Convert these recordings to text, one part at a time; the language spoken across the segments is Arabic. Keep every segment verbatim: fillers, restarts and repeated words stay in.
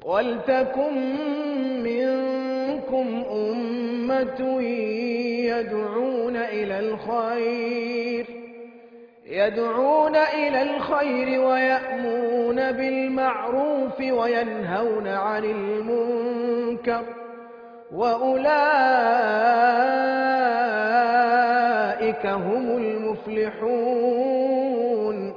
ولتكن منكم أمة يدعون إلى الخير يدعون إلى الخير ويأمرون بالمعروف وينهون عن المنكر وأولئك هم المفلحون.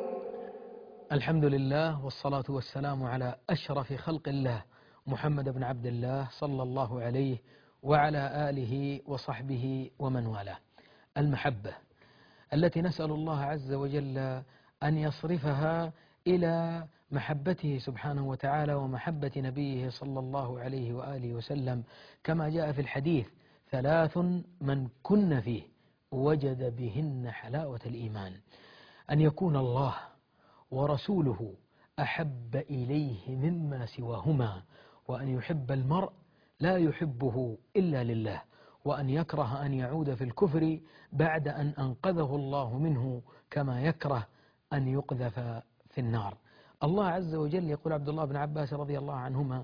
الحمد لله والصلاة والسلام على أشرف خلق الله محمد بن عبد الله صلى الله عليه وعلى آله وصحبه ومن والاه. المحبة التي نسأل الله عز وجل أن يصرفها إلى محبته سبحانه وتعالى ومحبة نبيه صلى الله عليه وآله وسلم، كما جاء في الحديث: ثلاث من كن فيه وجد بهن حلاوة الإيمان، أن يكون الله ورسوله أحب إليه مما سواهما، وأن يحب المرء لا يحبه إلا لله، وأن يكره أن يعود في الكفر بعد أن أنقذه الله منه، كما يكره أن يقذف في النار. الله عز وجل يقول عبد الله بن عباس رضي الله عنهما: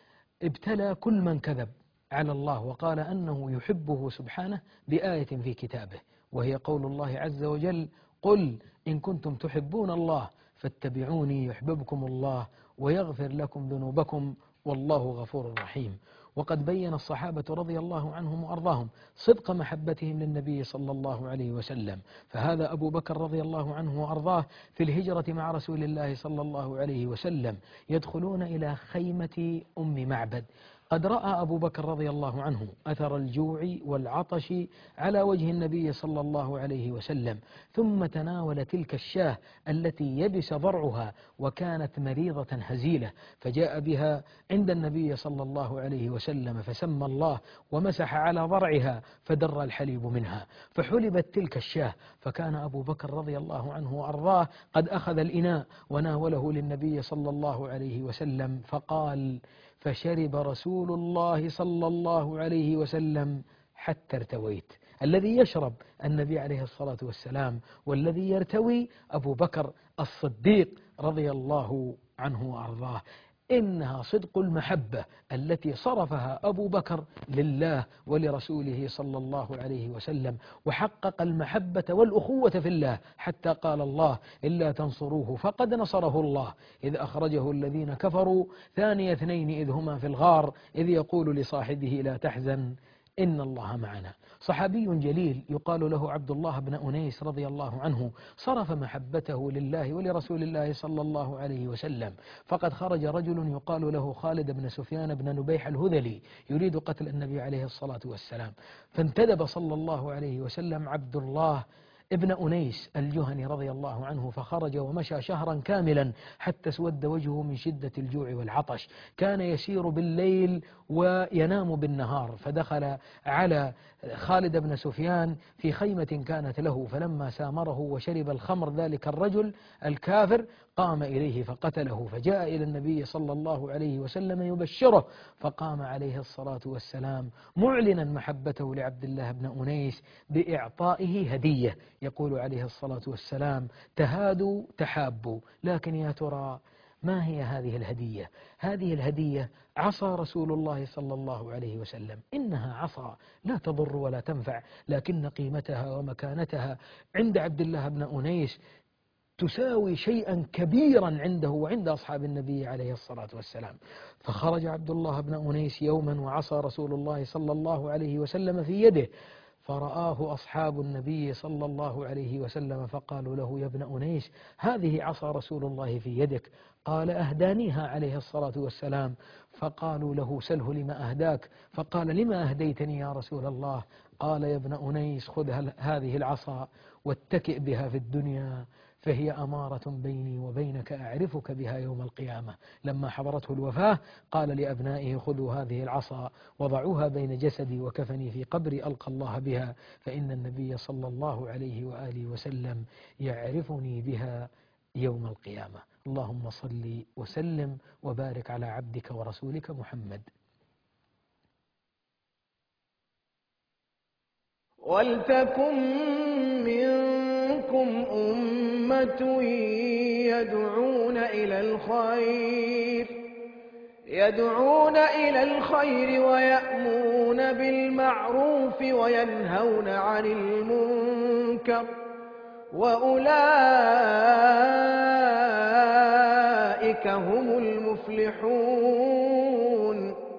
ابتلى كل من كذب على الله وقال أنه يحبه سبحانه بآية في كتابه، وهي قول الله عز وجل: قل إن كنتم تحبون الله فاتبعوني يحببكم الله ويغفر لكم ذنوبكم والله غفور رحيم. وقد بين الصحابة رضي الله عنهم وأرضاهم صدق محبتهم للنبي صلى الله عليه وسلم، فهذا أبو بكر رضي الله عنه وأرضاه في الهجرة مع رسول الله صلى الله عليه وسلم يدخلون إلى خيمة أم معبد. قد رأى أبو بكر رضي الله عنه أثر الجوع والعطش على وجه النبي صلى الله عليه وسلم، ثم تناول تلك الشاة التي يبس ضرعها وكانت مريضة هزيلة، فجاء بها عند النبي صلى الله عليه وسلم فسمى الله ومسح على ضرعها فدر الحليب منها، فحلبت تلك الشاة. فكان أبو بكر رضي الله عنه وأرضاه قد أخذ الإناء وناوله للنبي صلى الله عليه وسلم فقال: فشرب رسول الله صلى الله عليه وسلم حتى ارتويت. الذي يشرب النبي عليه الصلاة والسلام والذي يرتوي أبو بكر الصديق رضي الله عنه وأرضاه. إنها صدق المحبة التي صرفها أبو بكر لله ولرسوله صلى الله عليه وسلم، وحقق المحبة والأخوة في الله، حتى قال الله: إلا تنصروه فقد نصره الله إذ أخرجه الذين كفروا ثاني اثنين إذ هما في الغار إذ يقول لصاحبه لا تحزن إن الله معنا. صحابي جليل يقال له عبد الله بن أنيس رضي الله عنه صرف محبته لله ولرسول الله صلى الله عليه وسلم، فقد خرج رجل يقال له خالد بن سفيان بن نبيح الهذلي يريد قتل النبي عليه الصلاة والسلام، فانتدب صلى الله عليه وسلم عبد الله ابن أنيس الجهني رضي الله عنه، فخرج ومشى شهرا كاملا حتى اسود وجهه من شدة الجوع والعطش. كان يسير بالليل وينام بالنهار، فدخل على خالد بن سفيان في خيمة كانت له، فلما سامره وشرب الخمر ذلك الرجل الكافر قام إليه فقتله، فجاء إلى النبي صلى الله عليه وسلم يبشره، فقام عليه الصلاة والسلام معلنا محبته لعبد الله بن أنيس بإعطائه هدية. يقول عليه الصلاة والسلام: تهادوا تحابوا، لكن يا ترى ما هي هذه الهدية؟ هذه الهدية عصا رسول الله صلى الله عليه وسلم، إنها عصا لا تضر ولا تنفع، لكن قيمتها ومكانتها عند عبد الله بن أنيس تساوي شيئا كبيرا عنده وعند أصحاب النبي عليه الصلاة والسلام. فخرج عبد الله بن أنيس يوما وعصى رسول الله صلى الله عليه وسلم في يده، فرآه أصحاب النبي صلى الله عليه وسلم فقالوا له: يا ابن أنيس، هذه عصا رسول الله في يدك. قال: أهدانيها عليه الصلاة والسلام. فقالوا له: سله لما أهداك. فقال: لما أهديتني يا رسول الله؟ قال: يا ابن أنيس، خذ هذه العصا واتكئ بها في الدنيا، فهي أمارة بيني وبينك أعرفك بها يوم القيامة. لما حضرته الوفاة قال لأبنائه: خذوا هذه العصا وضعوها بين جسدي وكفني في قبري ألقى الله بها، فإن النبي صلى الله عليه وآله وسلم يعرفني بها يوم القيامة. اللهم صل وسلم وبارك على عبدك ورسولك محمد. ولتكن منكم أمة يدعون إلى الخير يدعون إلى الخير ويأمرون بالمعروف وينهون عن المنكر وأولئك هم المفلحون